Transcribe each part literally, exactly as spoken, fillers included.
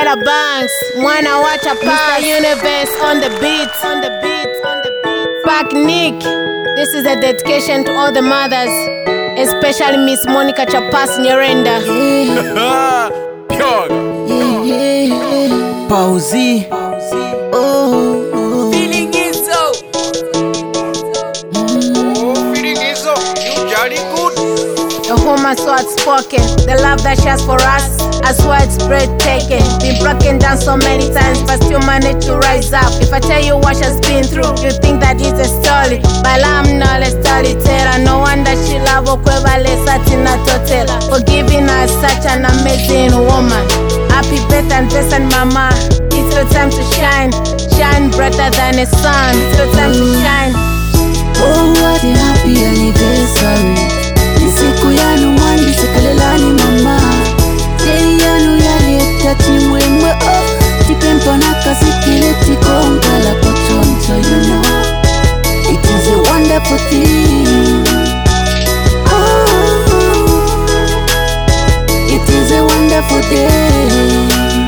Tyler Banks, Mwana Wacha Mister Universe on the beat, on the beat, on the beat. Back Nick, this is a dedication to all the mothers, especially Miss Monica Chapas Nyerenda. Yeah. Yeah, yeah. Pauzi. Oh, oh. Feeling it so. Oh, feeling it so. You jolly good. The home is so outspoken. The love that she has for us, I swear it's breathtaking. Been broken down so many times, but still managed to rise up. If I tell you what she's been through, you think that it's a story. But I'm not a storyteller. No wonder she love Okwevale Satina Totela for giving her such an amazing woman. Happy birthday and blessed mama. It's your time to shine. Shine brighter than a sun. It's your time to shine. Oh, what a happy anniversary. Siku yanu mwandi sekelelani mama. Day yanu yaleta timwemwe oh. Tipempo na kasikile tikonga la pochoncho you know. It is a wonderful thing. Oh, it is a wonderful day.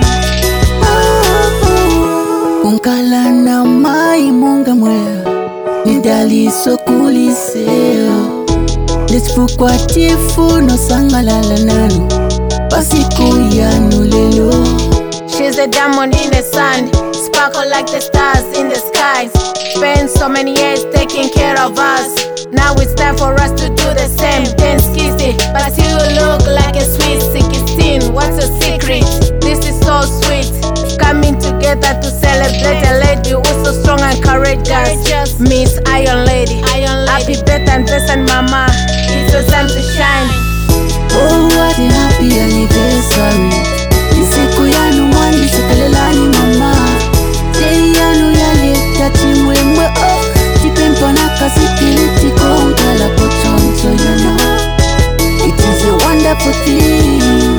Oh, kunkala na mai munga mwea. Nidali sokuliseo. Desfukwatifu no sangalala nanu pasiku yanu lelo. She's a diamond in the sun, sparkle like the stars in the skies. Spent so many years taking care of us. Now it's time for us to do the same. Dance kissy, but you look like a sweet sixteen. What's your secret? This is so sweet. Coming together to celebrate a lady who's so strong and courageous. Miss Iron Lady. Iron Lady. Happy birthday and blessed mama. It's your time to shine. Oh, what a happy anniversary. Isiku yanu mwandi sekelelani mama. Day yanu yaleta timwemwe oh. Tipempo na kasikili tikonga la pochoncho you know. It is a wonderful thing.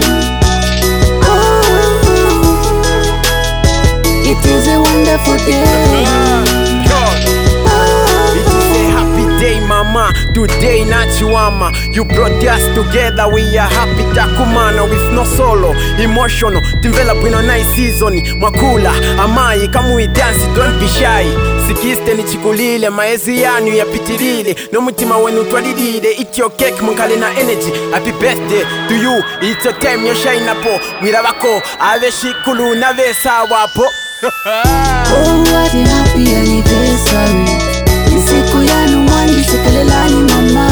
It is a wonderful day. It is a happy day, mama. Today, Nachiwama. You brought us together. We are happy, Takumana, with no solo, emotional. Develop in a nice season. Makula, amai, come we dance, don't be shy. Sikiste ni chikulile, maezi yanu ya pitilile. No mutima wenu twalidide, eat your cake, munkale na energy. Happy birthday to you, it's your time, you shine apo. Wirabako, ave shikulu na vesa wapo. Oh, what a happy anniversary. Isiku yanu mwandi sekelelani mama.